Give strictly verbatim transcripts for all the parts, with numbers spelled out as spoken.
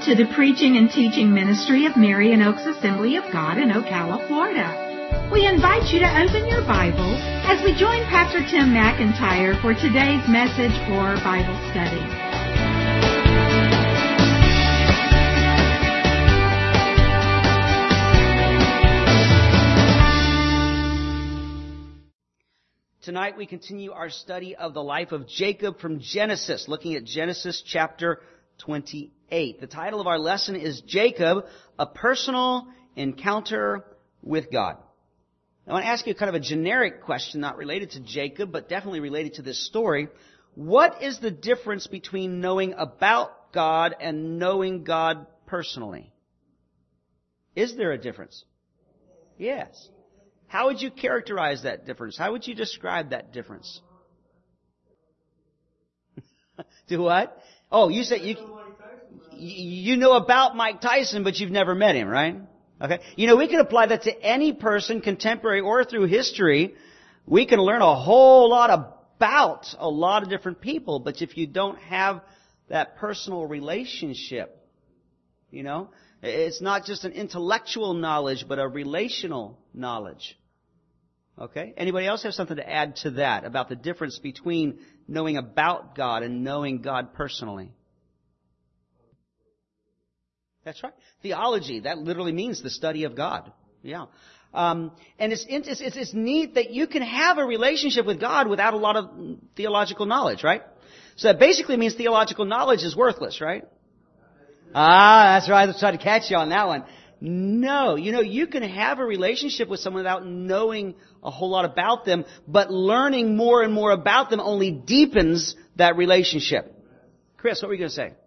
to the preaching and teaching ministry of Marion Oaks Assembly of God in Ocala, Florida. We invite you to open your Bible as we join Pastor Tim McIntyre for today's message or Bible study. Tonight we continue our study of the life of Jacob from Genesis, looking at Genesis chapter twenty-eight. The title of our lesson is Jacob, a Personal Encounter with God. I want to ask you kind of a generic question, not related to Jacob, but definitely related to this story. What is the difference between knowing about God and knowing God personally? Is there a difference? Yes. How would you characterize that difference? How would you describe that difference? Do what? Oh, you said you you know about Mike Tyson, but you've never met him, right? Okay. You know, we can apply that to any person, contemporary or through history. We can learn a whole lot about a lot of different people, but if you don't have that personal relationship, you know, it's not just an intellectual knowledge, but a relational knowledge. Okay? Anybody else have something to add to that about the difference between knowing about God and knowing God personally? That's right. Theology, that literally means the study of God. Yeah. Um, and it's, it's, it's, it's neat that you can have a relationship with God without a lot of theological knowledge, right? So that basically means theological knowledge is worthless, right? Ah, that's right. I was trying to catch you on that one. No. You know, you can have a relationship with someone without knowing a whole lot about them, but learning more and more about them only deepens that relationship. Chris, what were you going to say?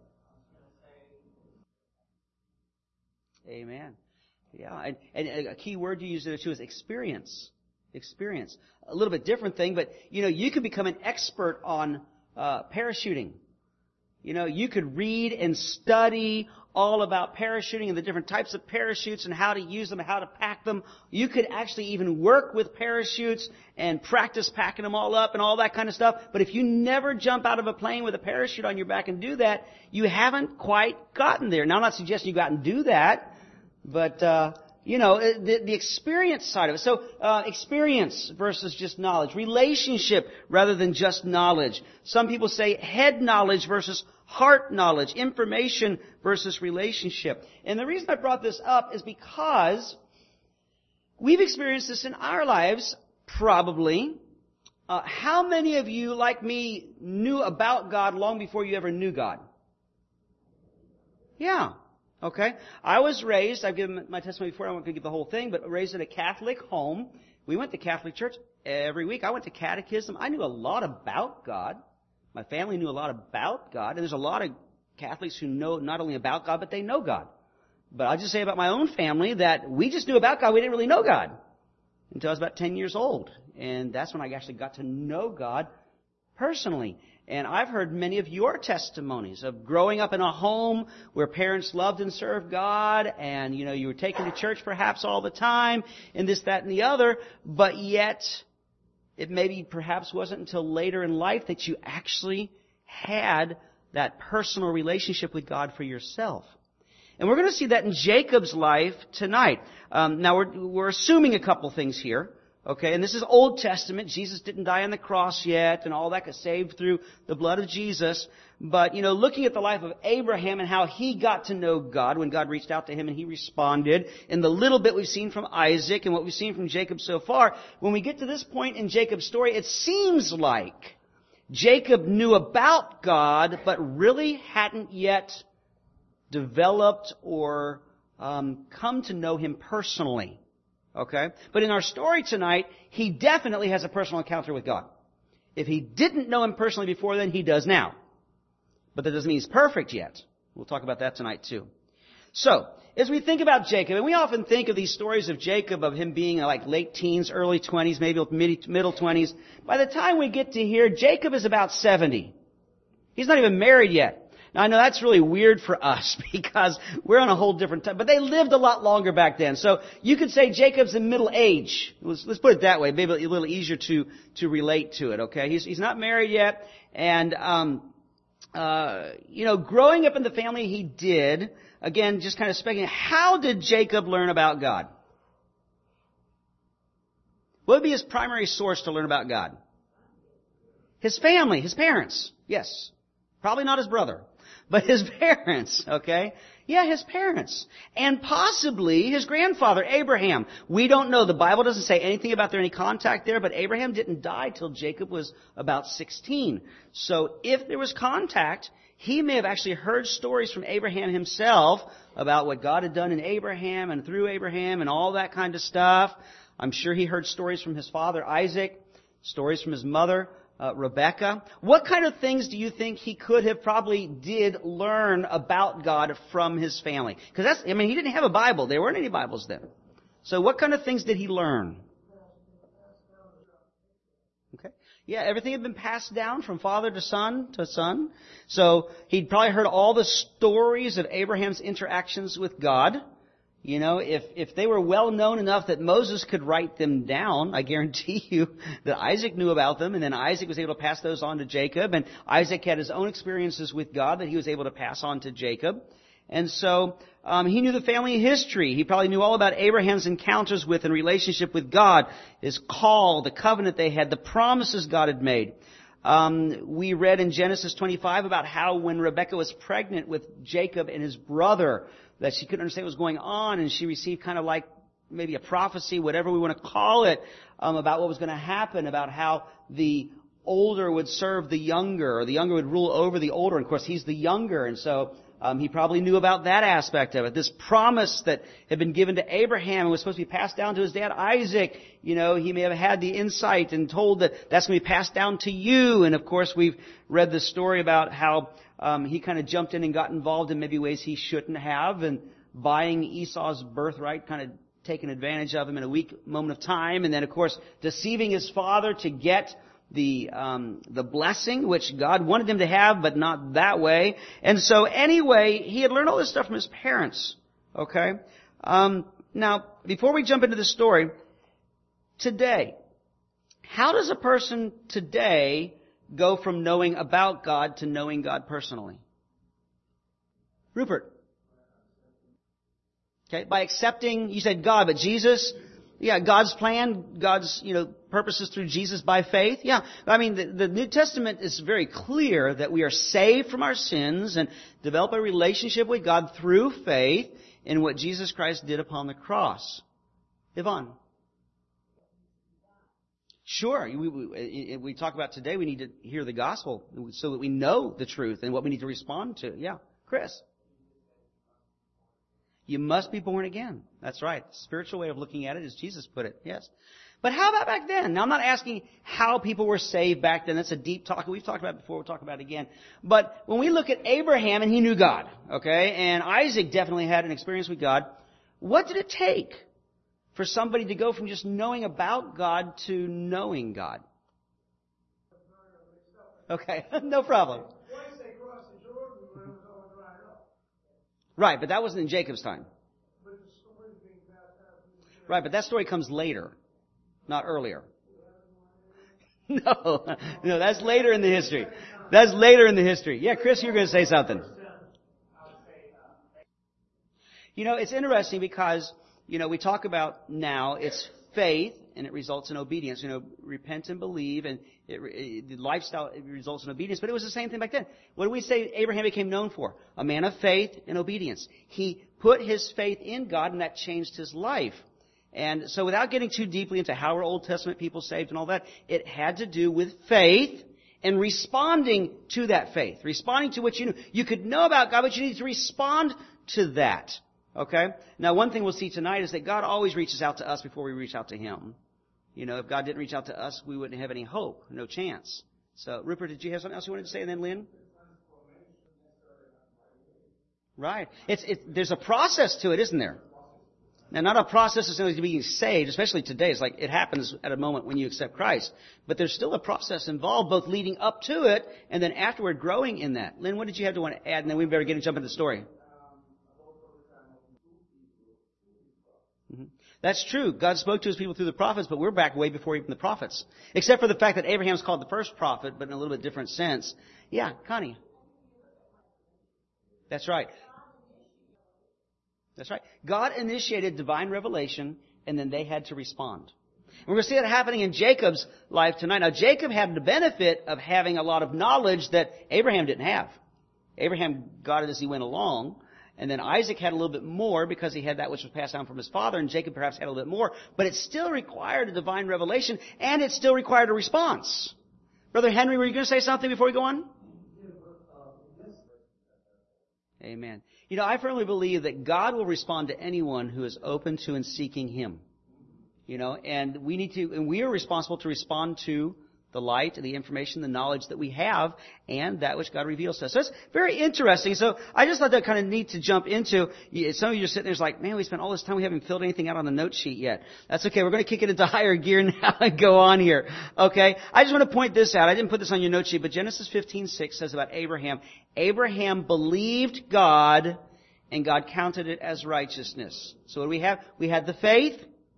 Amen. Yeah, and, and a key word you use there too is experience. Experience. A little bit different thing, but, you know, you could become an expert on uh, parachuting. You know, you could read and study all about parachuting and the different types of parachutes and how to use them, how to pack them. You could actually even work with parachutes and practice packing them all up and all that kind of stuff. But if you never jump out of a plane with a parachute on your back and do that, you haven't quite gotten there. Now, I'm not suggesting you go out and do that, but, uh, you know, the, the experience side of it. So, uh, experience versus just knowledge. Relationship rather than just knowledge. Some people say head knowledge versus heart knowledge. Information versus relationship. And the reason I brought this up is because we've experienced this in our lives, probably. Uh, how many of you, like me, knew about God long before you ever knew God? Yeah. Okay. I was raised, I've given my testimony before, I won't give the whole thing, but raised in a Catholic home. We went to Catholic church every week. I went to catechism. I knew a lot about God. My family knew a lot about God. And there's a lot of Catholics who know not only about God, but they know God. But I'll just say about my own family that we just knew about God. We didn't really know God until I was about ten years old. And that's when I actually got to know God personally. And I've heard many of your testimonies of growing up in a home where parents loved and served God, and, you know, you were taken to church perhaps all the time, and this, that, and the other, but yet it maybe perhaps wasn't until later in life that you actually had that personal relationship with God for yourself. And we're going to see that in Jacob's life tonight. Um, now, we're, we're assuming a couple things here. Okay, and this is Old Testament. Jesus didn't die on the cross yet, and all that got saved through the blood of Jesus. But, you know, looking at the life of Abraham and how he got to know God when God reached out to him and he responded, and the little bit we've seen from Isaac and what we've seen from Jacob so far, when we get to this point in Jacob's story, it seems like Jacob knew about God, but really hadn't yet developed or um, come to know Him personally. Okay? But in our story tonight, he definitely has a personal encounter with God. If he didn't know Him personally before then, he does now. But that doesn't mean he's perfect yet. We'll talk about that tonight too. So, as we think about Jacob, and we often think of these stories of Jacob, of him being like late teens, early twenties, maybe middle twenties. By the time we get to here, Jacob is about seventy. He's not even married yet. Now, I know that's really weird for us because we're on a whole different time. But they lived a lot longer back then. So you could say Jacob's in middle age. Let's, let's put it that way. Maybe a little easier to, to relate to it, okay? He's, he's not married yet. And, um, uh, you know, growing up in the family he did, again, just kind of speculating, how did Jacob learn about God? What would be his primary source to learn about God? His family, his parents. Yes. Probably not his brother, but his parents, okay? Yeah, his parents. And possibly his grandfather, Abraham. We don't know. The Bible doesn't say anything about there any contact there, but Abraham didn't die till Jacob was about sixteen. So if there was contact, he may have actually heard stories from Abraham himself about what God had done in Abraham and through Abraham and all that kind of stuff. I'm sure he heard stories from his father, Isaac, stories from his mother, Uh, Rebecca. What kind of things do you think he could have probably did learn about God from his family? Because that's, I mean, he didn't have a Bible. There weren't any Bibles then. So what kind of things did he learn? Okay. Yeah, everything had been passed down from father to son to son. So he'd probably heard all the stories of Abraham's interactions with God. You know, if, if they were well known enough that Moses could write them down, I guarantee you that Isaac knew about them, and then Isaac was able to pass those on to Jacob, and Isaac had his own experiences with God that he was able to pass on to Jacob. And so, um, he knew the family history. He probably knew all about Abraham's encounters with and relationship with God, his call, the covenant they had, the promises God had made. Um, we read in Genesis twenty-five about how when Rebekah was pregnant with Jacob and his brother, that she couldn't understand what was going on, and she received kind of like maybe a prophecy, whatever we want to call it, um, about what was going to happen, about how the older would serve the younger, or the younger would rule over the older. And of course, he's the younger, and so um, he probably knew about that aspect of it. This promise that had been given to Abraham and was supposed to be passed down to his dad Isaac, you know, he may have had the insight and told that that's going to be passed down to you. And of course, we've read the story about how Um, he kind of jumped in and got involved in maybe ways he shouldn't have, and buying Esau's birthright, kind of taking advantage of him in a weak moment of time, and then of course deceiving his father to get the um, the blessing which God wanted him to have, but not that way. And so anyway, he had learned all this stuff from his parents. Okay. Um, now, before we jump into the story, today, how does a person today go from knowing about God to knowing God personally? Rupert. Okay, by accepting, you said God, but Jesus, yeah, God's plan, God's, you know, purposes through Jesus by faith. Yeah, I mean, the, the New Testament is very clear that we are saved from our sins and develop a relationship with God through faith in what Jesus Christ did upon the cross. Yvonne. Sure, we, we, we talk about today, we need to hear the gospel so that we know the truth and what we need to respond to. Yeah, Chris. You must be born again. That's right. The spiritual way of looking at it is Jesus put it. Yes. But how about back then? Now, I'm not asking how people were saved back then. That's a deep talk. We've talked about it before. We'll talk about it again. But when we look at Abraham, and he knew God, okay, and Isaac definitely had an experience with God, what did it take for somebody to go from just knowing about God to knowing God? Okay, no problem. Right, but that wasn't in Jacob's time. Right, but that story comes later, not earlier. No, no, that's later in the history. That's later in the history. Yeah, Chris, you're going to say something. You know, it's interesting because, you know, we talk about now it's faith and it results in obedience. You know, repent and believe, and it, it, the lifestyle it results in obedience. But it was the same thing back then. What do we say Abraham became known for? A man of faith and obedience. He put his faith in God, and that changed his life. And so without getting too deeply into how are Old Testament people saved and all that, it had to do with faith and responding to that faith. Responding to what you knew. You could know about God, but you need to respond to that. Okay? Now, one thing we'll see tonight is that God always reaches out to us before we reach out to Him. You know, if God didn't reach out to us, we wouldn't have any hope, no chance. So, Rupert, did you have something else you wanted to say? And then Lynn? Right. It's, it, there's a process to it, isn't there? Now, not a process as soon as being saved, especially today. It's like it happens at a moment when you accept Christ. But there's still a process involved, both leading up to it and then afterward growing in that. Lynn, what did you have to want to add? And then we better get and jump into the story. Mm-hmm. That's true. God spoke to His people through the prophets, but we're back way before even the prophets. Except for the fact that Abraham's called the first prophet, but in a little bit different sense. Yeah, Connie. That's right. That's right. God initiated divine revelation, and then they had to respond. And we're going to see that happening in Jacob's life tonight. Now, Jacob had the benefit of having a lot of knowledge that Abraham didn't have. Abraham got it as he went along. And then Isaac had a little bit more because he had that which was passed down from his father, and Jacob perhaps had a little bit more. But it still required a divine revelation, and it still required a response. Brother Henry, were you going to say something before we go on? Amen. You know, I firmly believe that God will respond to anyone who is open to and seeking Him. You know, and we need to, and we are responsible to respond to the light, the information, the knowledge that we have, and that which God reveals to us. So it's very interesting. So I just thought that kind of neat to jump into. Some of you are sitting there like, man, we spent all this time, we haven't filled anything out on the note sheet yet. That's okay. We're going to kick it into higher gear now and go on here. Okay? I just want to point this out. I didn't put this on your note sheet, but Genesis fifteen six says about Abraham, Abraham believed God, and God counted it as righteousness. So what do we have? We had the faith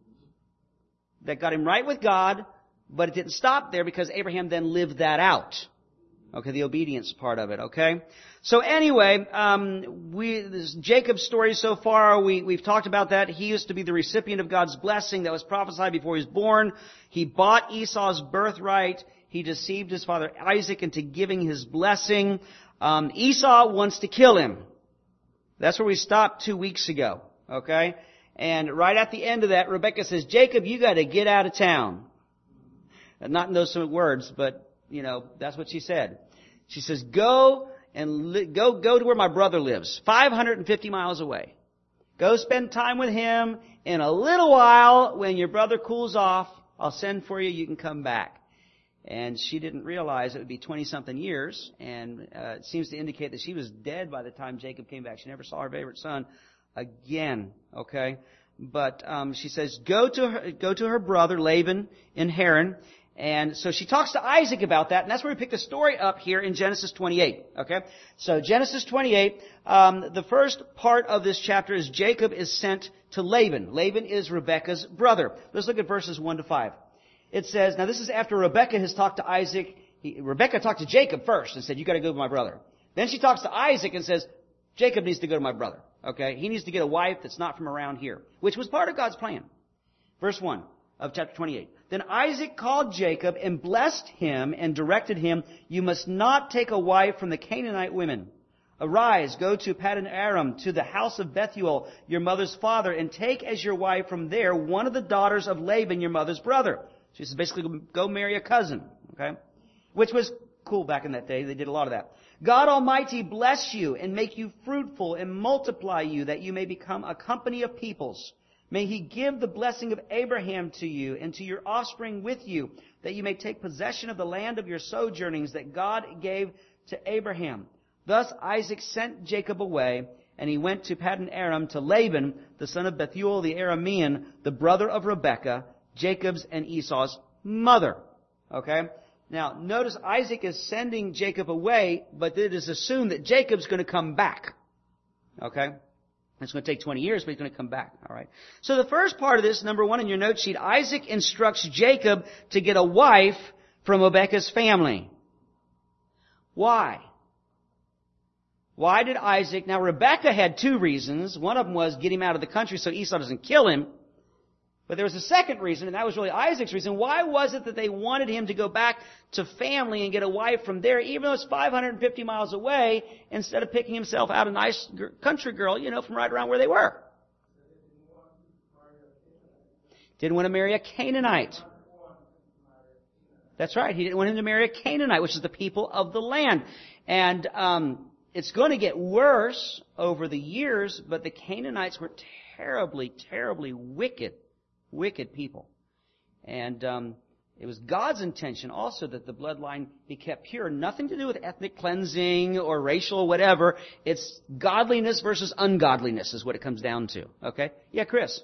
that got him right with God, but it didn't stop there because Abraham then lived that out. Okay, the obedience part of it, okay? So anyway, um, we, this Jacob's story so far, we, we've talked about that. He used to be the recipient of God's blessing that was prophesied before he was born. He bought Esau's birthright. He deceived his father Isaac into giving his blessing. Um, Esau wants to kill him. That's where we stopped two weeks ago, okay? And right at the end of that, Rebekah says, Jacob, you got to get out of town. Not in those words, but, you know, that's what she said. She says, go and li- go, go to where my brother lives, five hundred fifty miles away. Go spend time with him. In a little while, when your brother cools off, I'll send for you. You can come back. And she didn't realize it would be twenty-something years. And uh, it seems to indicate that she was dead by the time Jacob came back. She never saw her favorite son again. Okay? But um, she says, go to her, go to her brother Laban in Haran. And so she talks to Isaac about that, and that's where we pick the story up here in Genesis twenty-eight. Okay? So Genesis twenty-eight, um, the first part of this chapter is Jacob is sent to Laban. Laban is Rebekah's brother. Let's look at verses one to five. It says, now this is after Rebekah has talked to Isaac. He, Rebekah talked to Jacob first and said, you got to go with my brother. Then she talks to Isaac and says, Jacob needs to go to my brother. Okay? He needs to get a wife that's not from around here, which was part of God's plan. Verse one of chapter twenty-eight. Then Isaac called Jacob and blessed him and directed him, you must not take a wife from the Canaanite women. Arise, go to Paddan Aram, to the house of Bethuel, your mother's father, and take as your wife from there one of the daughters of Laban, your mother's brother. She says basically go marry a cousin. Okay? Which was cool back in that day. They did a lot of that. God Almighty bless you and make you fruitful and multiply you, that you may become a company of peoples. May He give the blessing of Abraham to you and to your offspring with you, that you may take possession of the land of your sojournings that God gave to Abraham. Thus Isaac sent Jacob away, and he went to Paddan Aram to Laban, the son of Bethuel the Aramean, the brother of Rebekah, Jacob's and Esau's mother. Okay? Now, notice Isaac is sending Jacob away, but it is assumed that Jacob's going to come back. Okay? It's going to take twenty years, but he's going to come back. All right. So the first part of this, number one in your note sheet, Isaac instructs Jacob to get a wife from Rebekah's family. Why? Why did Isaac... Now, Rebekah had two reasons. One of them was get him out of the country so Esau doesn't kill him. But there was a second reason, and that was really Isaac's reason. Why was it that they wanted him to go back to family and get a wife from there, even though it's five hundred fifty miles away, instead of picking himself out a nice country girl, you know, from right around where they were? Didn't want to marry a Canaanite. That's right. He didn't want him to marry a Canaanite, which is the people of the land. And um, it's going to get worse over the years, but the Canaanites were terribly, terribly wicked. Wicked people. And um, it was God's intention also that the bloodline be kept pure. Nothing to do with ethnic cleansing or racial whatever. It's godliness versus ungodliness is what it comes down to. Okay? Yeah, Chris?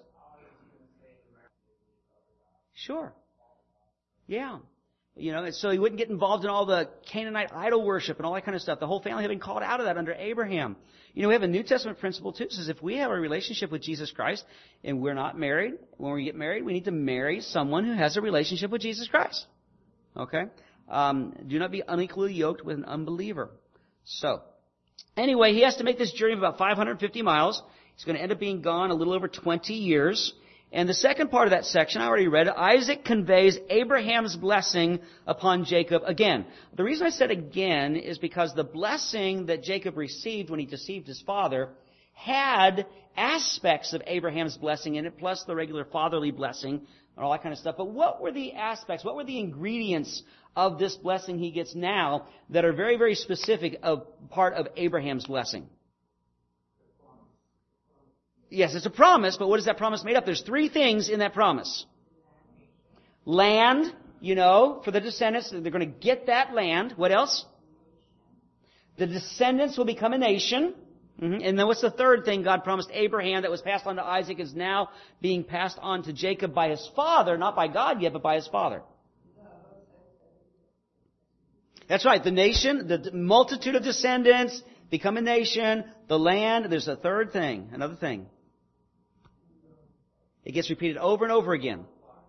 Sure. Yeah. You know, so he wouldn't get involved in all the Canaanite idol worship and all that kind of stuff. The whole family had been called out of that under Abraham. You know, we have a New Testament principle too. It says if we have a relationship with Jesus Christ and we're not married, when we get married, we need to marry someone who has a relationship with Jesus Christ. Okay? Um, do not be unequally yoked with an unbeliever. So, anyway, he has to make this journey of about five hundred fifty miles. He's going to end up being gone a little over twenty years. And the second part of that section, I already read it, Isaac conveys Abraham's blessing upon Jacob again. The reason I said again is because the blessing that Jacob received when he deceived his father had aspects of Abraham's blessing in it, plus the regular fatherly blessing and all that kind of stuff. But what were the aspects, what were the ingredients of this blessing he gets now that are very, very specific of part of Abraham's blessing? Yes, it's a promise, but what is that promise made up? There's three things in that promise. Land, you know, for the descendants, they're going to get that land. What else? The descendants will become a nation. Mm-hmm. And then what's the third thing God promised Abraham that was passed on to Isaac is now being passed on to Jacob by his father, not by God yet, but by his father. That's right, the nation, the multitude of descendants become a nation, the land, there's a third thing, another thing. It gets repeated over and over again.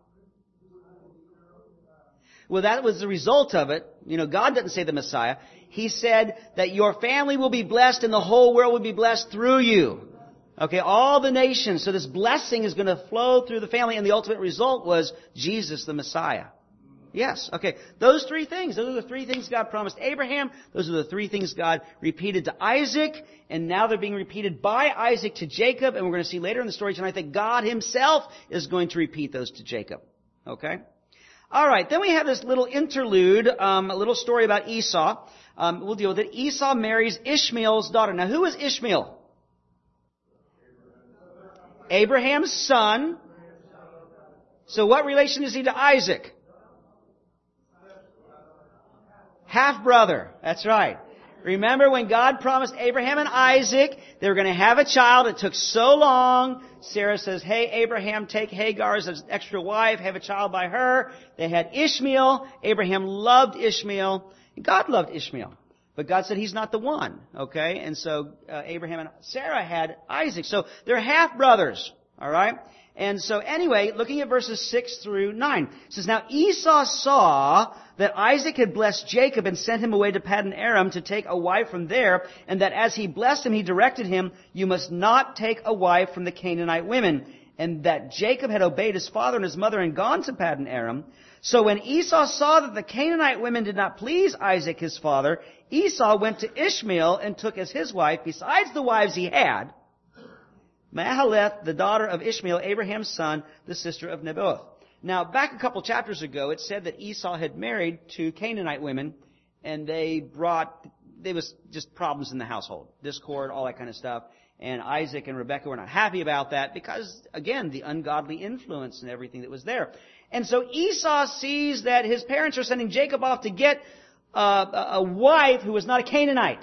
Well, that was the result of it. You know, God didn't say the Messiah. He said that your family will be blessed and the whole world will be blessed through you. Okay, all the nations. So this blessing is going to flow through the family, and the ultimate result was Jesus, the Messiah. Yes, okay. Those three things, those are the three things God promised Abraham. Those are the three things God repeated to Isaac. And now they're being repeated by Isaac to Jacob. And we're going to see later in the story tonight that God himself is going to repeat those to Jacob. Okay? All right, then we have this little interlude, um, a little story about Esau. Um, we'll deal with it. Esau marries Ishmael's daughter. Now, who is Ishmael? Abraham's son. So what relation is he to Isaac? Half-brother. That's right. Remember when God promised Abraham and Isaac they were going to have a child. It took so long. Sarah says, hey, Abraham, take Hagar as an extra wife, have a child by her. They had Ishmael. Abraham loved Ishmael. God loved Ishmael. But God said he's not the one. Okay? And so uh, Abraham and Sarah had Isaac. So they're half-brothers. All right? And so anyway, looking at verses six through nine, it says, now Esau saw that Isaac had blessed Jacob and sent him away to Paddan Aram to take a wife from there, and that as he blessed him, he directed him, you must not take a wife from the Canaanite women, and that Jacob had obeyed his father and his mother and gone to Paddan Aram. So when Esau saw that the Canaanite women did not please Isaac his father, Esau went to Ishmael and took as his wife, besides the wives he had, Mahaleth, the daughter of Ishmael, Abraham's son, the sister of Nebaioth. Now, back a couple chapters ago, it said that Esau had married two Canaanite women, and they brought, there was just problems in the household, discord, all that kind of stuff. And Isaac and Rebekah were not happy about that because, again, the ungodly influence and everything that was there. And so Esau sees that his parents are sending Jacob off to get uh, a wife who was not a Canaanite.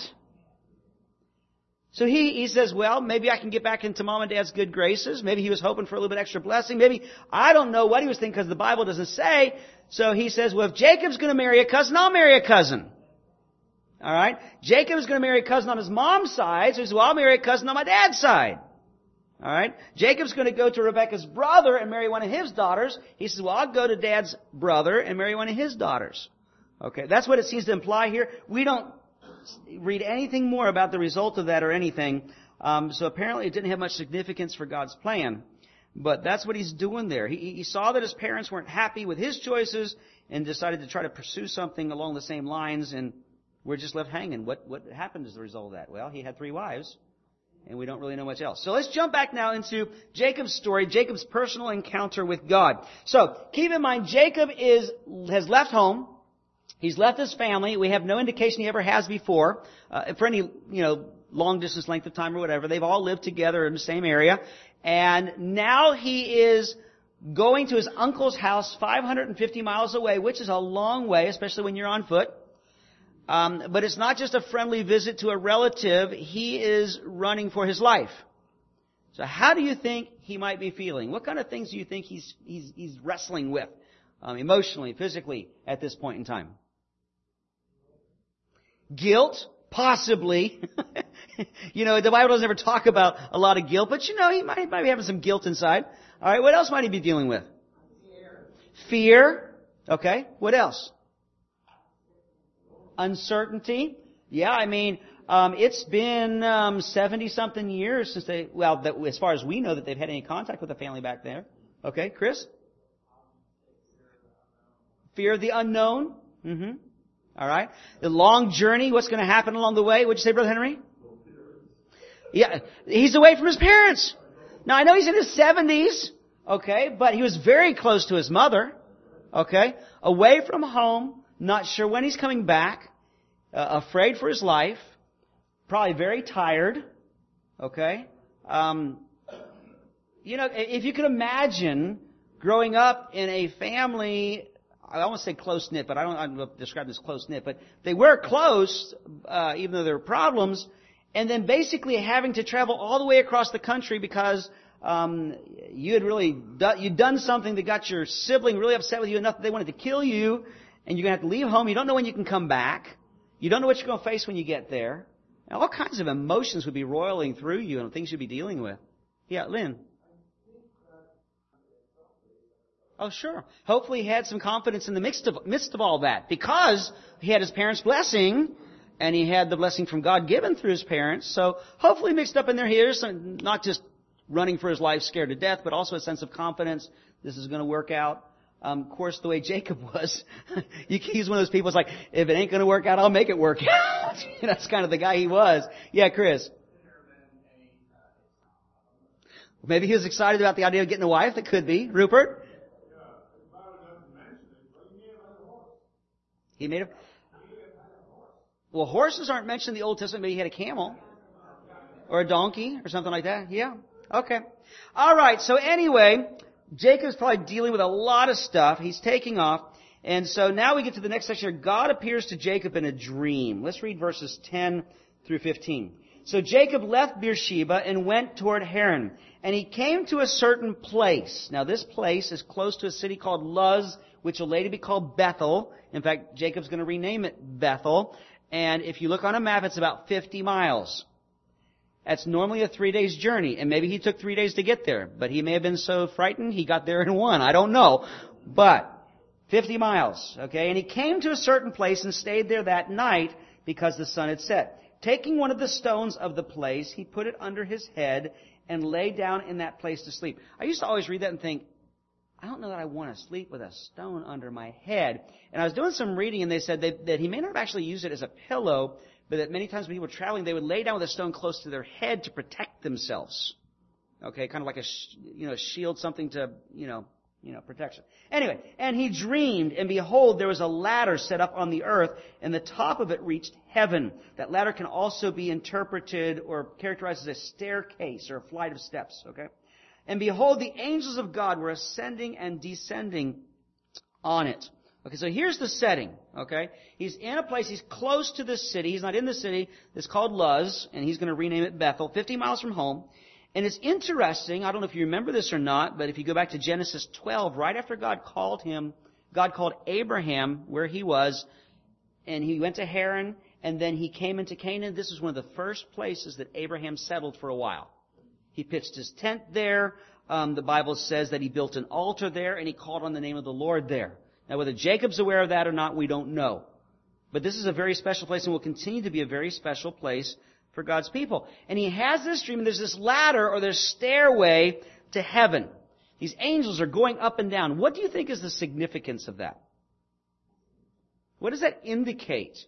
So he, he says, well, maybe I can get back into mom and dad's good graces. Maybe he was hoping for a little bit extra blessing. Maybe, I don't know what he was thinking because the Bible doesn't say. So he says, well, if Jacob's going to marry a cousin, I'll marry a cousin. All right? Jacob's going to marry a cousin on his mom's side. So he says, well, I'll marry a cousin on my dad's side. All right? Jacob's going to go to Rebekah's brother and marry one of his daughters. He says, well, I'll go to dad's brother and marry one of his daughters. Okay? That's what it seems to imply here. We don't read anything more about the result of that or anything. Um, so apparently it didn't have much significance for God's plan. But that's what he's doing there. He, he saw that his parents weren't happy with his choices and decided to try to pursue something along the same lines, and we're just left hanging. What, what happened as a result of that? Well, he had three wives, and we don't really know much else. So let's jump back now into Jacob's story, Jacob's personal encounter with God. So keep in mind, Jacob is has left home. He's left his family. We have no indication he ever has before, uh, for any, you know, long distance length of time or whatever. They've all lived together in the same area. And now he is going to his uncle's house five hundred fifty miles away, which is a long way, especially when you're on foot. Um, but it's not just a friendly visit to a relative. He is running for his life. So how do you think he might be feeling? What kind of things do you think he's, he's, he's wrestling with, um, emotionally, physically at this point in time? Guilt, possibly. You know, the Bible doesn't ever talk about a lot of guilt, but you know, he might, he might be having some guilt inside. All right, what else might he be dealing with? Fear. Fear. Okay, what else? Uncertainty. Yeah, I mean, Um, it's been um, seventy-something years since they, well, that, as far as we know, that they've had any contact with the family back there. Okay, Chris? Fear of the unknown. Mm-hmm. All right. The long journey, what's going to happen along the way? What'd you say, Brother Henry? Yeah, he's away from his parents. Now, I know he's in his seventies, okay, but he was very close to his mother, okay, away from home, not sure when he's coming back, uh, afraid for his life, probably very tired, okay. Um, you know, if you could imagine growing up in a family, I don't want to say close-knit, but I don't, I don't describe this close-knit, but they were close, uh, even though there were problems, and then basically having to travel all the way across the country because um, you had really done, you'd done something that got your sibling really upset with you enough that they wanted to kill you, and you're going to have to leave home. You don't know when you can come back. You don't know what you're going to face when you get there. And all kinds of emotions would be roiling through you and things you'd be dealing with. Yeah, Lynn. Oh, sure. Hopefully he had some confidence in the midst of, midst of all that because he had his parents' blessing and he had the blessing from God given through his parents. So hopefully mixed up in there, he is not just running for his life scared to death, but also a sense of confidence. This is going to work out. Um, of course, the way Jacob was, he's one of those people who's like, if it ain't going to work out, I'll make it work out. That's kind of the guy he was. Yeah, Chris. Maybe he was excited about the idea of getting a wife. That could be. Rupert? He made a... Well, horses aren't mentioned in the Old Testament, but he had a camel. Or a donkey, or something like that. Yeah. Okay. All right. So anyway, Jacob's probably dealing with a lot of stuff. He's taking off. And so now we get to the next section here. God appears to Jacob in a dream. Let's read verses ten through fifteen. So Jacob left Beersheba and went toward Haran. And he came to a certain place. Now this place is close to a city called Luz, which will later be called Bethel. In fact, Jacob's going to rename it Bethel. And if you look on a map, it's about fifty miles. That's normally a three days journey. And maybe he took three days to get there. But he may have been so frightened, he got there in one. I don't know. But fifty miles, okay? And he came to a certain place and stayed there that night because the sun had set. Taking one of the stones of the place, he put it under his head and lay down in that place to sleep. I used to always read that and think, I don't know that I want to sleep with a stone under my head. And I was doing some reading, and they said that, that he may not have actually used it as a pillow, but that many times when people were traveling, they would lay down with a stone close to their head to protect themselves. Okay, kind of like a you know shield, something to you know you know protection. Anyway, and he dreamed, and behold, there was a ladder set up on the earth, and the top of it reached heaven. That ladder can also be interpreted or characterized as a staircase or a flight of steps. Okay. And behold, the angels of God were ascending and descending on it. Okay, so here's the setting, okay? He's in a place, he's close to this city. He's not in the city. It's called Luz, and he's going to rename it Bethel, fifty miles from home. And it's interesting, I don't know if you remember this or not, but if you go back to Genesis twelve, right after God called him, God called Abraham where he was, and he went to Haran, and then he came into Canaan. This is one of the first places that Abraham settled for a while. He pitched his tent there. Um, the Bible says that he built an altar there, and he called on the name of the Lord there. Now, whether Jacob's aware of that or not, we don't know. But this is a very special place and will continue to be a very special place for God's people. And he has this dream, and there's this ladder or this stairway to heaven. These angels are going up and down. What do you think is the significance of that? What does that indicate?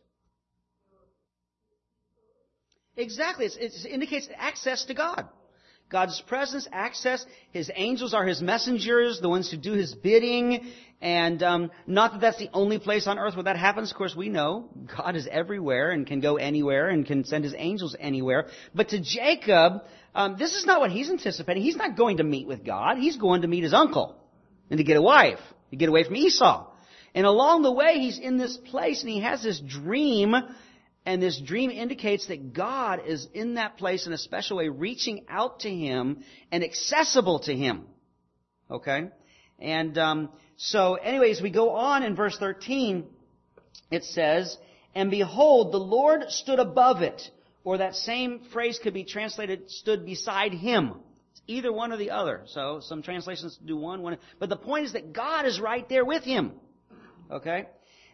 Exactly. It's, it indicates access to God. God's presence, access. His angels are his messengers, the ones who do his bidding. And um, not that that's the only place on earth where that happens. Of course, we know God is everywhere and can go anywhere and can send his angels anywhere. But to Jacob, um, this is not what he's anticipating. He's not going to meet with God. He's going to meet his uncle and to get a wife, to get away from Esau. And along the way, he's in this place and he has this dream. And this dream indicates that God is in that place in a special way, reaching out to him and accessible to him. Okay? And um, so anyways, we go on in verse thirteen. It says, and behold, the Lord stood above it. Or that same phrase could be translated, stood beside him. It's either one or the other. So some translations do one, one. But the point is that God is right there with him. Okay?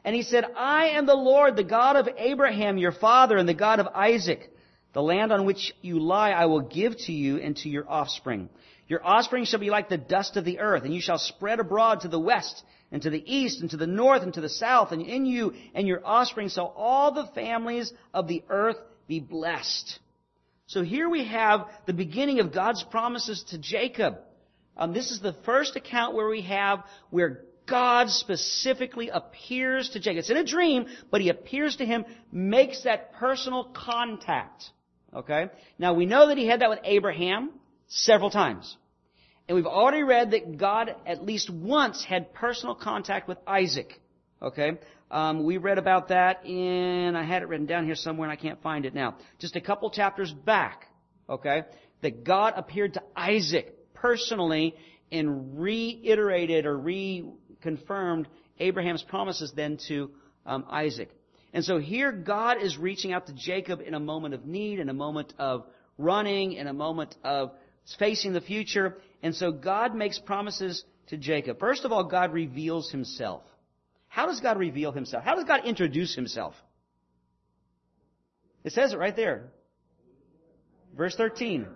And he said, I am the Lord, the God of Abraham, your father, and the God of Isaac. The land on which you lie I will give to you and to your offspring. Your offspring shall be like the dust of the earth, and you shall spread abroad to the west, and to the east, and to the north, and to the south, and in you and your offspring shall all the families of the earth be blessed. So here we have the beginning of God's promises to Jacob. Um, this is the first account where we have where God specifically appears to Jacob. It's in a dream, but he appears to him, makes that personal contact. Okay? Now we know that he had that with Abraham several times. And we've already read that God at least once had personal contact with Isaac. Okay? Um, we read about that in, I had it written down here somewhere and I can't find it now. Just a couple chapters back. Okay? That God appeared to Isaac personally and reiterated or reconfirmed Abraham's promises then to um, Isaac. And so here God is reaching out to Jacob in a moment of need, in a moment of running, in a moment of facing the future. And so God makes promises to Jacob. First of all, God reveals himself. How does God reveal himself? How does God introduce himself? It says it right there. Verse thirteen.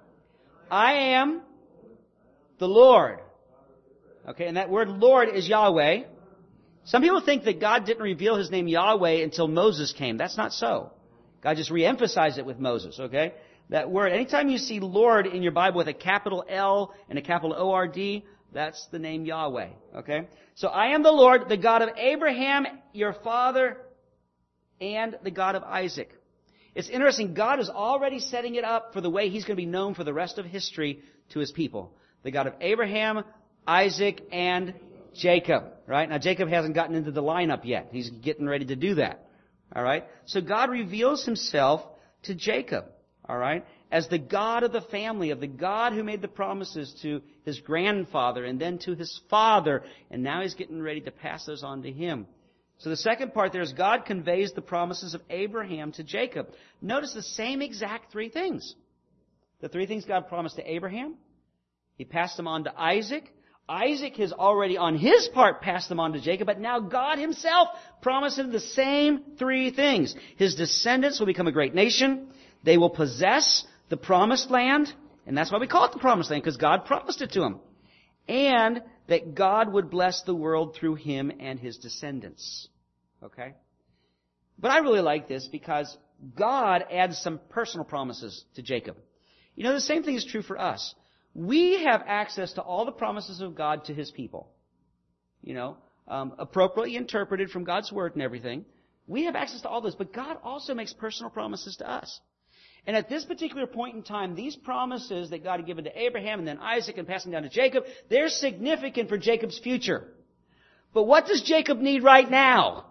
I am the Lord. Okay, and that word Lord is Yahweh. Some people think that God didn't reveal his name Yahweh until Moses came. That's not so. God just re-emphasized it with Moses, okay? That word, anytime you see Lord in your Bible with a capital L and a capital O R D, that's the name Yahweh, okay? So I am the Lord, the God of Abraham, your father, and the God of Isaac. It's interesting, God is already setting it up for the way he's going to be known for the rest of history to his people. The God of Abraham, Isaac, and Jacob, right? Now Jacob hasn't gotten into the lineup yet. He's getting ready to do that, all right? So God reveals himself to Jacob. All right? As the God of the family, of the God who made the promises to his grandfather and then to his father. And now he's getting ready to pass those on to him. So the second part there is God conveys the promises of Abraham to Jacob. Notice the same exact three things. The three things God promised to Abraham. He passed them on to Isaac. Isaac has already on his part passed them on to Jacob. But now God himself promised him the same three things. His descendants will become a great nation. They will possess the promised land, and that's why we call it the promised land, because God promised it to him. And that God would bless the world through him and his descendants. Okay? But I really like this because God adds some personal promises to Jacob. You know, the same thing is true for us. We have access to all the promises of God to his people. You know, um, appropriately interpreted from God's word and everything. We have access to all those, but God also makes personal promises to us. And at this particular point in time, these promises that God had given to Abraham and then Isaac and passing down to Jacob, they're significant for Jacob's future. But what does Jacob need right now?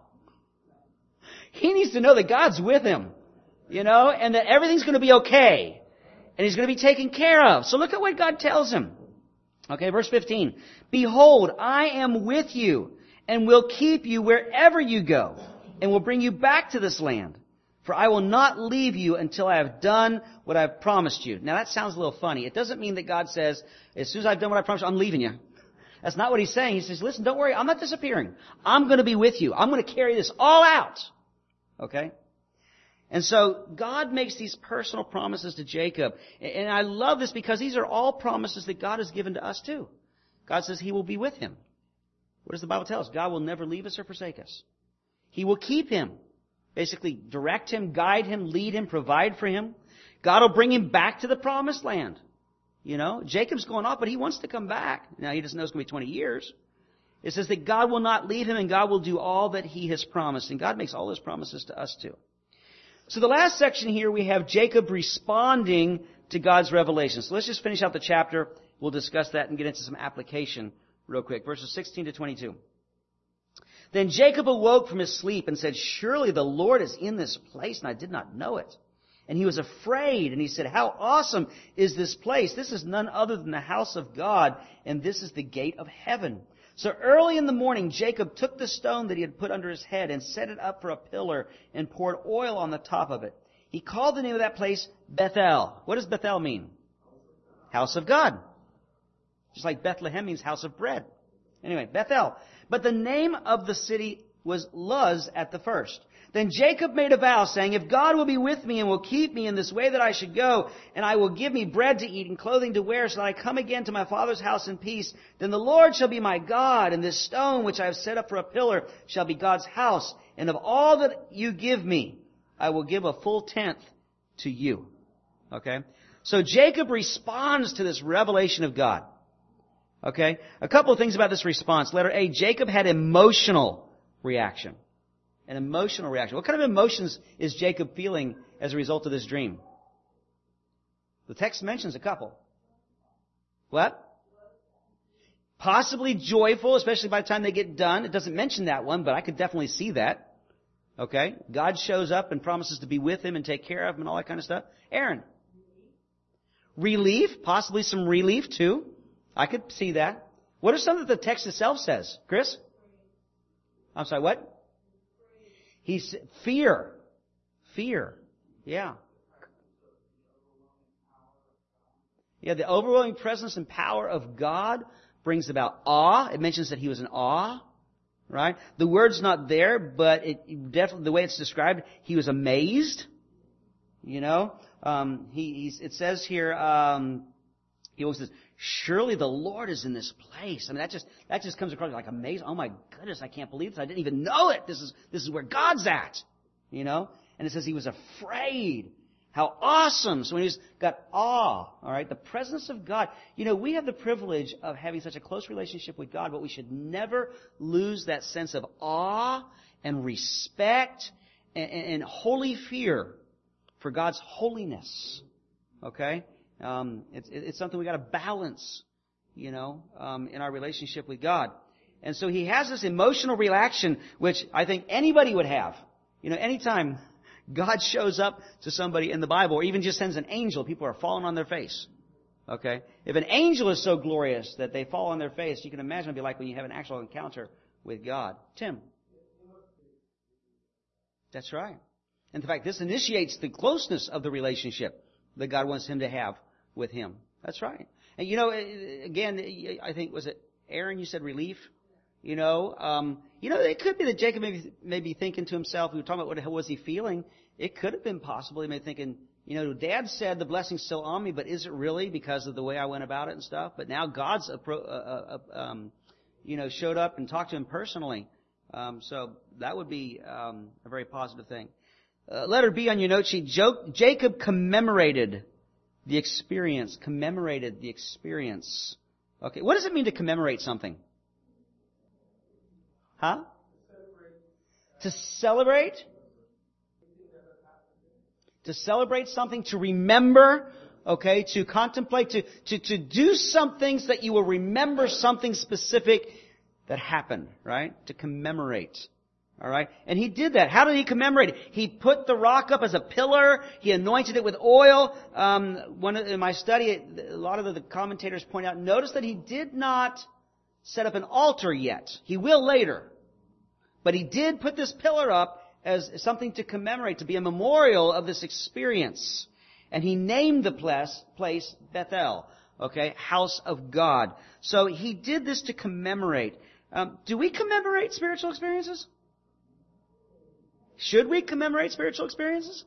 He needs to know that God's with him, you know, and that everything's going to be okay. And he's going to be taken care of. So look at what God tells him. Okay, verse fifteen. Behold, I am with you and will keep you wherever you go and will bring you back to this land. For I will not leave you until I have done what I have promised you. Now that sounds a little funny. It doesn't mean that God says, as soon as I've done what I promised you, I'm leaving you. That's not what he's saying. He says, listen, don't worry, I'm not disappearing. I'm going to be with you. I'm going to carry this all out. Okay? And so God makes these personal promises to Jacob. And I love this because these are all promises that God has given to us too. God says he will be with him. What does the Bible tell us? God will never leave us or forsake us. He will keep him. Basically, direct him, guide him, lead him, provide for him. God will bring him back to the promised land. You know, Jacob's going off, but he wants to come back. Now, he doesn't know it's going to be twenty years. It says that God will not leave him and God will do all that he has promised. And God makes all his promises to us too. So the last section here, we have Jacob responding to God's revelation. So let's just finish out the chapter. We'll discuss that and get into some application real quick. Verses sixteen to twenty-two. Then Jacob awoke from his sleep and said, surely the Lord is in this place, and I did not know it. And he was afraid, and he said, how awesome is this place? This is none other than the house of God, and this is the gate of heaven. So early in the morning, Jacob took the stone that he had put under his head and set it up for a pillar and poured oil on the top of it. He called the name of that place Bethel. What does Bethel mean? House of God. Just like Bethlehem means house of bread. Anyway, Bethel. But the name of the city was Luz at the first. Then Jacob made a vow, saying, if God will be with me and will keep me in this way that I should go, and I will give me bread to eat and clothing to wear, so that I come again to my father's house in peace, then the Lord shall be my God, and this stone which I have set up for a pillar shall be God's house. And of all that you give me, I will give a full tenth to you. Okay? So Jacob responds to this revelation of God. Okay? A couple of things about this response. Letter A, Jacob had emotional reaction. An emotional reaction. What kind of emotions is Jacob feeling as a result of this dream? The text mentions a couple. What? Possibly joyful, especially by the time they get done. It doesn't mention that one, but I could definitely see that. Okay? God shows up and promises to be with him and take care of him and all that kind of stuff. Aaron? Relief. Possibly some relief too. I could see that. What are some that the text itself says? Chris? I'm sorry, what? He's fear. Fear. Yeah. Yeah, the overwhelming presence and power of God brings about awe. It mentions that he was in awe. Right? The word's not there, but it definitely, the way it's described, he was amazed. You know? Um, he, he's, it says here, um, he always says, surely the Lord is in this place. I mean, that just, that just comes across like amazing. Oh my goodness, I can't believe this. I didn't even know it. This is, this is where God's at. You know? And it says he was afraid. How awesome. So when he's got awe, all right, the presence of God. You know, we have the privilege of having such a close relationship with God, but we should never lose that sense of awe and respect and, and, and holy fear for God's holiness. Okay? Um, it's, it's something we got to balance, you know, um, in our relationship with God. And so he has this emotional reaction, which I think anybody would have. You know, anytime God shows up to somebody in the Bible, or even just sends an angel, people are falling on their face. Okay? If an angel is so glorious that they fall on their face, you can imagine what it'd be like when you have an actual encounter with God. Tim? That's right. In fact, this initiates the closeness of the relationship that God wants him to have with him. That's right. And you know, again, I think, was it Aaron, you said relief? You know, um, you know, it could be that Jacob may be, may be thinking to himself, we were talking about what was he feeling. It could have been possible. He may be thinking, you know, Dad said the blessing's still on me, but is it really because of the way I went about it and stuff? But now God's, appro- uh, uh, um, you know, showed up and talked to him personally. Um, so that would be um, a very positive thing. Uh, letter B on your note sheet, jo- Jacob commemorated the experience. Commemorated the experience. Okay, what does it mean to commemorate something? Huh? To celebrate? To celebrate something, to remember, okay, to contemplate, to, to, to do some things that you will remember something specific that happened, right? To commemorate. All right? And he did that. How did he commemorate it? He put the rock up as a pillar. He anointed it with oil. Um, one of, in my study, a lot of the commentators point out, notice that he did not set up an altar yet. He will later. But he did put this pillar up as something to commemorate, to be a memorial of this experience. And he named the place, place Bethel, okay, house of God. So he did this to commemorate. Um, do we commemorate spiritual experiences? Should we commemorate spiritual experiences?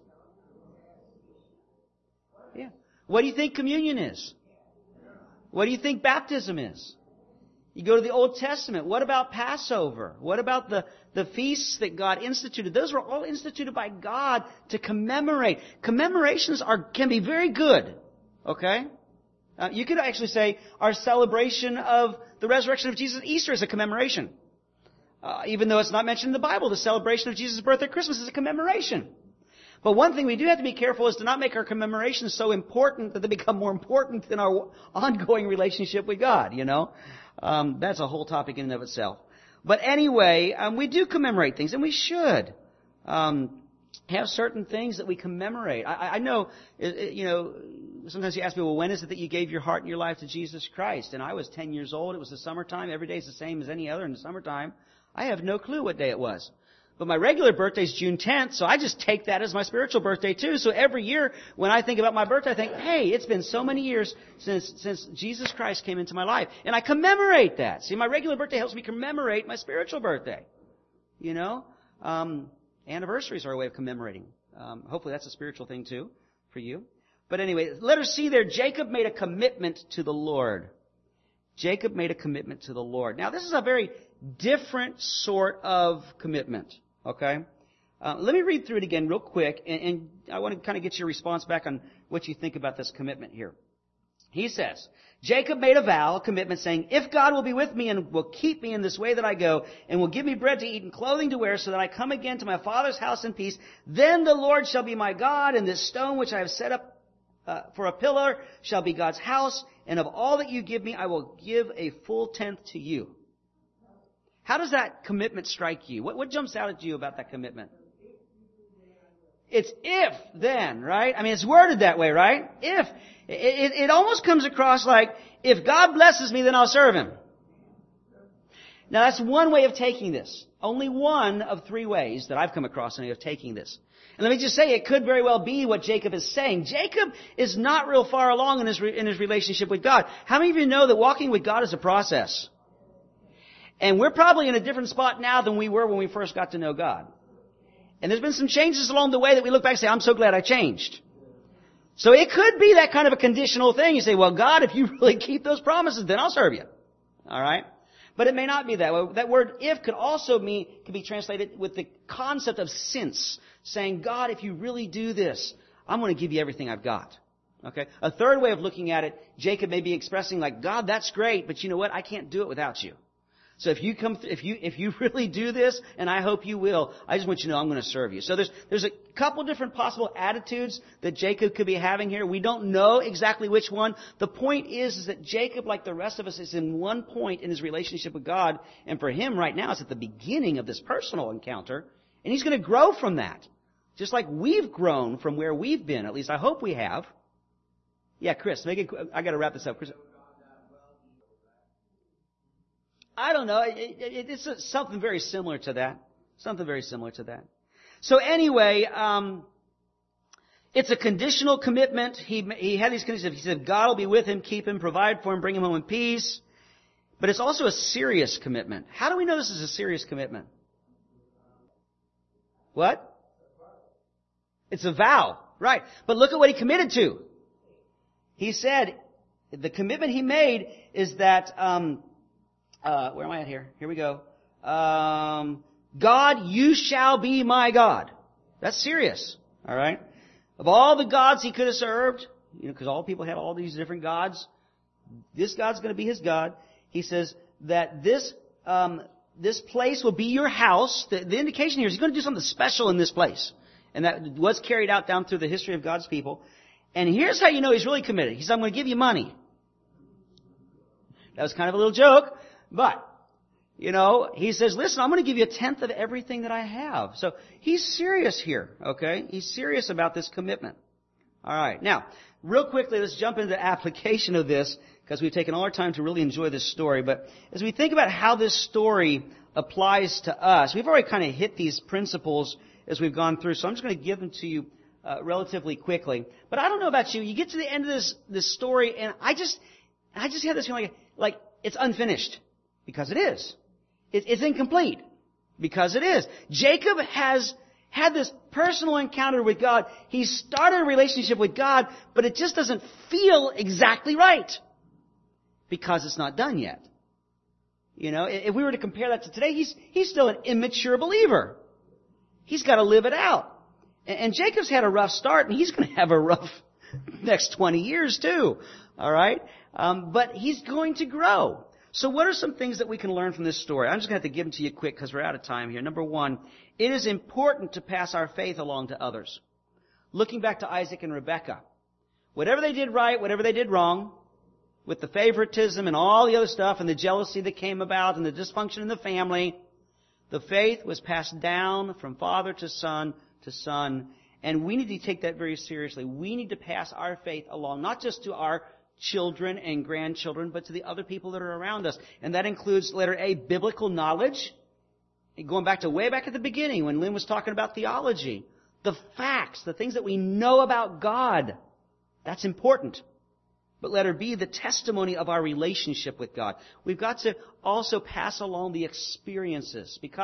Yeah. What do you think communion is? What do you think baptism is? You go to the Old Testament. What about Passover? What about the, the feasts that God instituted? Those were all instituted by God to commemorate. Commemorations are can be very good. Okay? Uh, you could actually say our celebration of the resurrection of Jesus at Easter is a commemoration. Uh, even though it's not mentioned in the Bible, the celebration of Jesus' birth at Christmas is a commemoration. But one thing we do have to be careful is to not make our commemorations so important that they become more important than our ongoing relationship with God, you know. Um, that's a whole topic in and of itself. But anyway, um, we do commemorate things, and we should um, have certain things that we commemorate. I, I know, you know, sometimes you ask me, well, when is it that you gave your heart and your life to Jesus Christ? And I was ten years old. It was the summertime. Every day is the same as any other in the summertime. I have no clue what day it was. But my regular birthday is June tenth, so I just take that as my spiritual birthday too. So every year when I think about my birthday, I think, hey, it's been so many years since since Jesus Christ came into my life. And I commemorate that. See, my regular birthday helps me commemorate my spiritual birthday. You know? Um, anniversaries are a way of commemorating. Um, hopefully that's a spiritual thing too for you. But anyway, letter C there, Jacob made a commitment to the Lord. Jacob made a commitment to the Lord. Now this is a very different sort of commitment. Okay? Uh, let me read through it again real quick, and, and I want to kind of get your response back on what you think about this commitment here. He says, Jacob made a vow, a commitment, saying, if God will be with me and will keep me in this way that I go, and will give me bread to eat and clothing to wear, so that I come again to my father's house in peace, then the Lord shall be my God, and this stone which I have set up uh, for a pillar shall be God's house, and of all that you give me, I will give a full tenth to you. How does that commitment strike you? What, what jumps out at you about that commitment? It's if, then, right? I mean, it's worded that way, right? If. It, it, it almost comes across like, if God blesses me, then I'll serve Him. Now, that's one way of taking this. Only one of three ways that I've come across in of taking this. And let me just say, it could very well be what Jacob is saying. Jacob is not real far along in his, re, in his relationship with God. How many of you know that walking with God is a process? And we're probably in a different spot now than we were when we first got to know God. And there's been some changes along the way that we look back and say, I'm so glad I changed. So it could be that kind of a conditional thing. You say, well, God, if you really keep those promises, then I'll serve you. All right? But it may not be that way. That word if could also mean, could be translated with the concept of since. Saying, God, if you really do this, I'm going to give you everything I've got. Okay? A third way of looking at it, Jacob may be expressing like, God, that's great, but you know what? I can't do it without you. So if you come, th- if you, if you really do this, and I hope you will, I just want you to know I'm going to serve you. So there's, there's a couple different possible attitudes that Jacob could be having here. We don't know exactly which one. The point is, is that Jacob, like the rest of us, is in one point in his relationship with God. And for him right now, it's at the beginning of this personal encounter. And he's going to grow from that. Just like we've grown from where we've been. At least I hope we have. Yeah, Chris, make it, I got to wrap this up. Chris. I don't know. It, it, it's something very similar to that. Something very similar to that. So anyway, um, it's a conditional commitment. He he had these conditions. He said God will be with him, keep him, provide for him, bring him home in peace. But it's also a serious commitment. How do we know this is a serious commitment? What? It's a vow, right? But look at what he committed to. He said the commitment he made is that. Um, Uh, where am I at here? Here we go. Um, God, you shall be my God. That's serious. All right. Of all the gods he could have served, you know, because all people had all these different gods, this God's going to be his God. He says that this um, this place will be your house. The, the indication here is he's going to do something special in this place, and that was carried out down through the history of God's people. And here's how you know he's really committed. He said, "I'm going to give you money." That was kind of a little joke. But, you know, he says, listen, I'm going to give you a tenth of everything that I have. So he's serious here, okay? He's serious about this commitment. All right. Now, real quickly, let's jump into the application of this because we've taken all our time to really enjoy this story. But as we think about how this story applies to us, we've already kind of hit these principles as we've gone through. So I'm just going to give them to you uh, relatively quickly. But I don't know about you. You get to the end of this this story, and I just I just have this feeling like, like it's unfinished. Because it is. It's incomplete. Because it is. Jacob has had this personal encounter with God. He started a relationship with God, but it just doesn't feel exactly right. Because it's not done yet. You know, if we were to compare that to today, he's, he's still an immature believer. He's got to live it out. And, and Jacob's had a rough start, and he's going to have a rough next twenty years too. All right? Um, but he's going to grow. So what are some things that we can learn from this story? I'm just going to have to give them to you quick because we're out of time here. Number one, it is important to pass our faith along to others. Looking back to Isaac and Rebekah, whatever they did right, whatever they did wrong, with the favoritism and all the other stuff and the jealousy that came about and the dysfunction in the family, the faith was passed down from father to son to son. And we need to take that very seriously. We need to pass our faith along, not just to our children and grandchildren, but to the other people that are around us. And that includes, letter A, biblical knowledge. And going back to way back at the beginning when Lynn was talking about theology. The facts, the things that we know about God. That's important. But letter B, the testimony of our relationship with God. We've got to also pass along the experiences. Because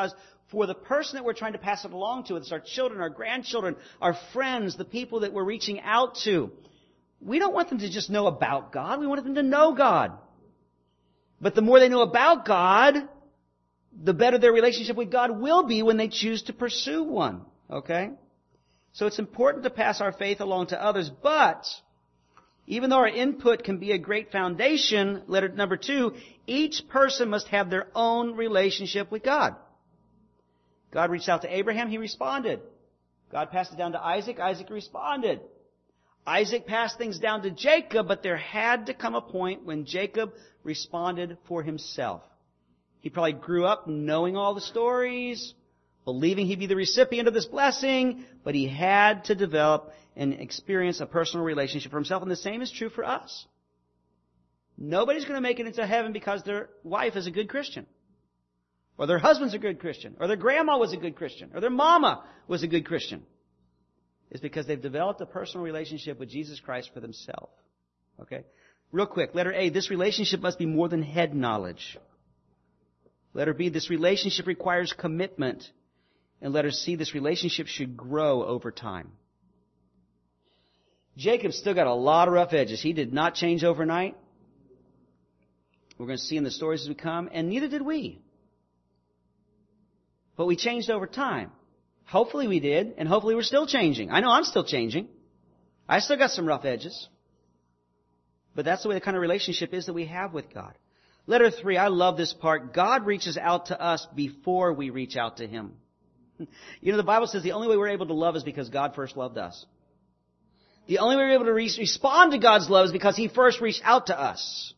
for the person that we're trying to pass it along to. It's our children, our grandchildren, our friends, the people that we're reaching out to. We don't want them to just know about God. We want them to know God. But the more they know about God, the better their relationship with God will be when they choose to pursue one. Okay? So it's important to pass our faith along to others, but even though our input can be a great foundation, letter number two, each person must have their own relationship with God. God reached out to Abraham, he responded. God passed it down to Isaac, Isaac responded. Isaac passed things down to Jacob, but there had to come a point when Jacob responded for himself. He probably grew up knowing all the stories, believing he'd be the recipient of this blessing, but he had to develop and experience a personal relationship for himself. And the same is true for us. Nobody's going to make it into heaven because their wife is a good Christian, or their husband's a good Christian, or their grandma was a good Christian, or their mama was a good Christian. It's because they've developed a personal relationship with Jesus Christ for themselves. Okay? Real quick, letter A, this relationship must be more than head knowledge. Letter B, this relationship requires commitment. And letter C, this relationship should grow over time. Jacob still got a lot of rough edges. He did not change overnight. We're going to see in the stories as we come, and neither did we. But we changed over time. Hopefully we did, and hopefully we're still changing. I know I'm still changing. I still got some rough edges. But that's the way the kind of relationship is that we have with God. Letter three, I love this part. God reaches out to us before we reach out to Him. You know, the Bible says the only way we're able to love is because God first loved us. The only way we're able to re- respond to God's love is because He first reached out to us.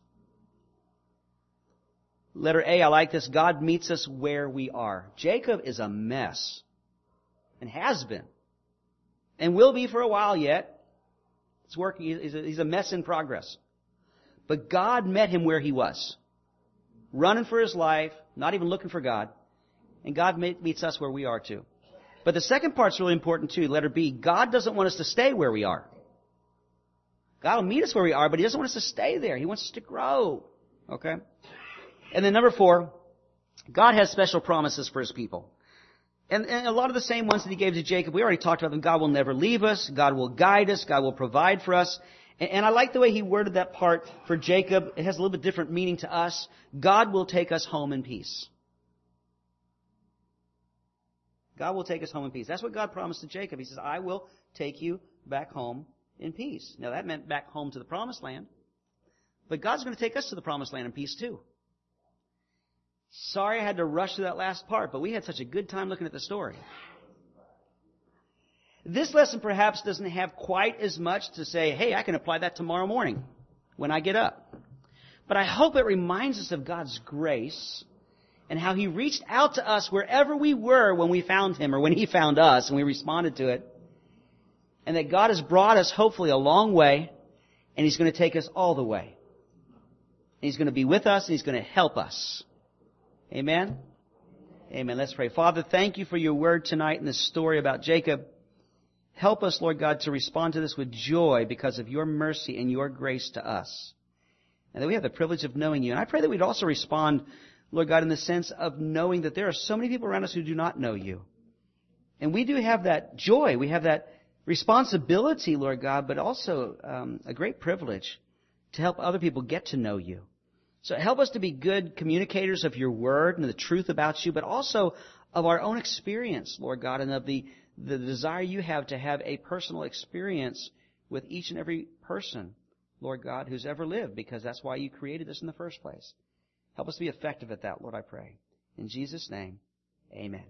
Letter A, I like this. God meets us where we are. Jacob is a mess. And has been. And will be for a while yet. It's working. He's a, he's a mess in progress. But God met him where he was. Running for his life. Not even looking for God. And God meets us where we are too. But the second part's really important too. Letter B. God doesn't want us to stay where we are. God will meet us where we are, but He doesn't want us to stay there. He wants us to grow. Okay? And then number four. God has special promises for His people. And, and a lot of the same ones that He gave to Jacob, we already talked about them. God will never leave us. God will guide us. God will provide for us. And, and I like the way He worded that part for Jacob. It has a little bit different meaning to us. God will take us home in peace. God will take us home in peace. That's what God promised to Jacob. He says, I will take you back home in peace. Now that meant back home to the promised land. But God's going to take us to the promised land in peace too. Sorry I had to rush through that last part, but we had such a good time looking at the story. This lesson perhaps doesn't have quite as much to say, hey, I can apply that tomorrow morning when I get up. But I hope it reminds us of God's grace and how He reached out to us wherever we were when we found Him or when He found us and we responded to it. And that God has brought us hopefully a long way and He's going to take us all the way. And He's going to be with us and He's going to help us. Amen? Amen. Let's pray. Father, thank You for Your word tonight in this story about Jacob. Help us, Lord God, to respond to this with joy because of Your mercy and Your grace to us. And that we have the privilege of knowing You. And I pray that we'd also respond, Lord God, in the sense of knowing that there are so many people around us who do not know You. And we do have that joy. We have that responsibility, Lord God, but also um, a great privilege to help other people get to know You. So help us to be good communicators of Your word and the truth about You, but also of our own experience, Lord God, and of the, the desire You have to have a personal experience with each and every person, Lord God, who's ever lived, because that's why You created us in the first place. Help us to be effective at that, Lord, I pray. In Jesus' name, amen.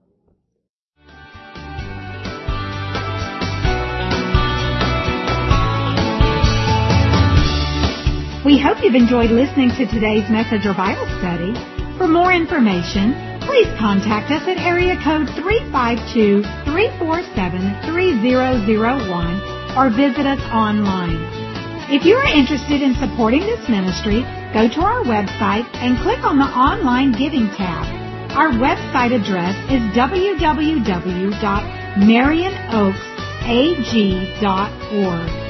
We hope you've enjoyed listening to today's message or Bible study. For more information, please contact us at area code three five two, three four seven, three zero zero one or visit us online. If you are interested in supporting this ministry, go to our website and click on the Online Giving tab. Our website address is w w w dot marion oaks a g dot org.